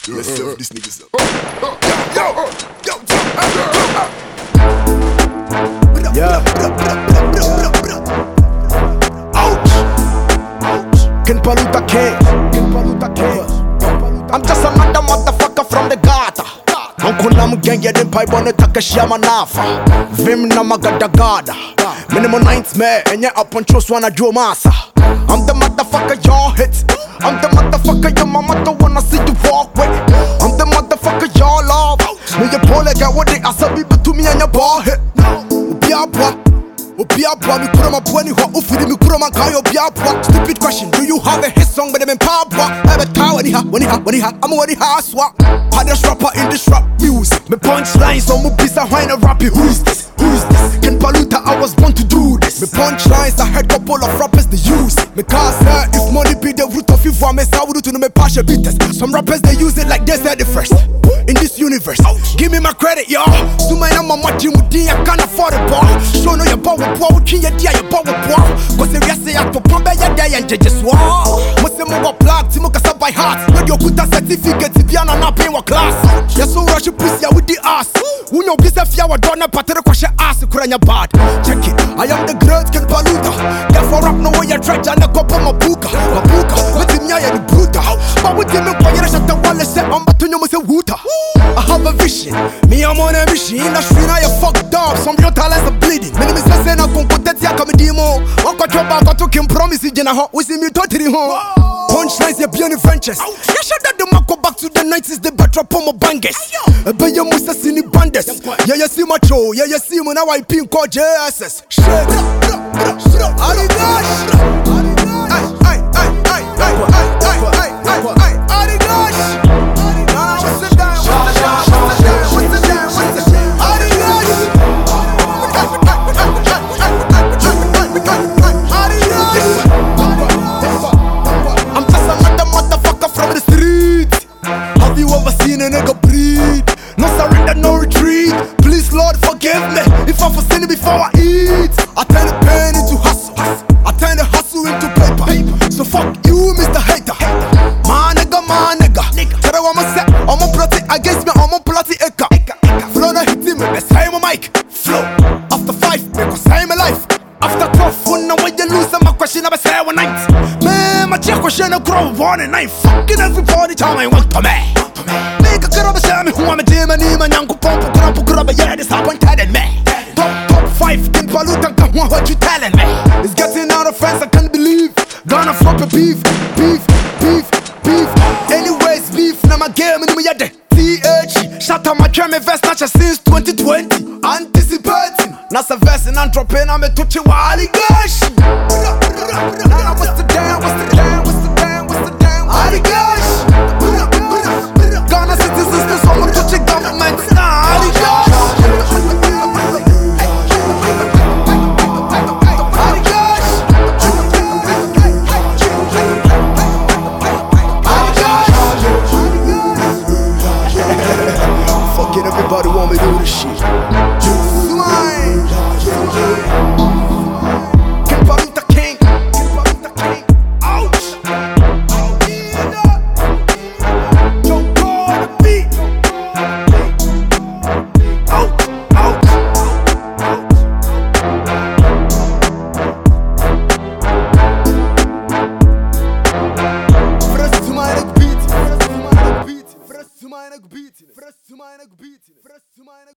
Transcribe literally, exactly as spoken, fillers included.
Let's serve these niggas up. Yo, yo, yo, Yeah. Ouch. Ken Paluta King. Ken Paluta King. I'm just another motherfucker from the gutter. Uncle Nam gang ya den pipe on the Takashiyama Nafa. Vim na magadagada. Minimum nightmare and ya up on trust wanna draw massa. I'm the motherfucker y'all hit. I'm the motherfucker your mama don't wanna see you walk with. I'm the motherfucker y'all love. Me your pole get what they asabi but to me and your ball hit. Obiabwa, Obiabwa, me kura ma bwani ho ufiri me kura ma kayo Obiabwa. Stupid question, do you have a hit song with them in Pabwa? I bet how when he ha, when he ha, when he ha, I'm when he ha swap. Hardest rapper in this rap music. Me punchlines on me pizza wine a rappy. Who is this? Who is this? Ken Paluta, I was born to do this. Me punchlines, I heard couple of rappers they use. Me cause uh, if money be the root of evil, me say I would do to me passion beaters. Some rappers they use it like they said it first. In this universe, give me my credit, y'all. So my name, my team with D, I can't afford it, boy. Show no your bow, bow, king, your dear, your bow, bow. Cause if you say I for pump, your day and just wow. Must say more plug, Timo Casa by heart. When you put a certificate, if you're not paying what class. Yes, so rush pussy with the ass. Who know this if you are done a pattern, question ass, Kuranya bad. Check it, I am the great Ken Paluta. Therefore, rap no way you try to knock up on my buka. My buka, with him, yeah, the bruta. But with him, you're shut the wall, say, I'm about to know, say, Wuta. I have a vision, me I'm on a mission. In the street now you fucked up, some of your talents are bleeding. Many me say na konkotet ya kami demo. Unko choba kwa token promise jena ho. We see me totally home. Punchlines ya beyond ventures. Ya shada the mako back to the nineties. The better pomo bangers. Ebe ya musa sini bandes. Ya ya si macho, ya ya si mo na wa ipin ko J S S. Shit. Arigash. Ay ay ay ay ay ay ay ay ay Arigash. A nigga breathe, no surrender, no retreat. Please, Lord, forgive me if I for sin before I eat. I turn the pain into hustle, I turn the hustle into paper. So fuck you, Mister Hater. My nigga, my nigga. Tell her what I'm say, I'm a plotty against me, I'm a plotty eka. Flow na hit me, let's say my mic. Flow after five, because I'm alive. After twelve, when when you lose, I'm a question of a say one night. Man, my check question a grow one and I'm fucking everybody time I want to me. Nigga grabba say me who I'm a demon, man yanku pompo grabba grabba yeah disappointed me. Top top five Ken Paluta, come on what you telling me? It's getting out of friends, I can't believe. Gonna flop a beef, beef, beef, beef. Anyways beef, now my game in me yade. T H, shut up my drum vest snatcher since twenty twenty. Anticipating, nasa verse and antropene, I'm a touchy wali gosh. Now what's the damn, what's the damn, what's the damn, what's the damn, wali gosh. Ghana citizens, there's someone touching government. Nah, wali gosh. Wali gosh. Fucking everybody want me to do this shit. Swine. Ken Paluta King. Ken Paluta King. Ouch. Don't go on the beat. Ouch. Ouch. First to my neck beat. First to my neck beat. First to my neck beat. First to my neck beat. First to my neck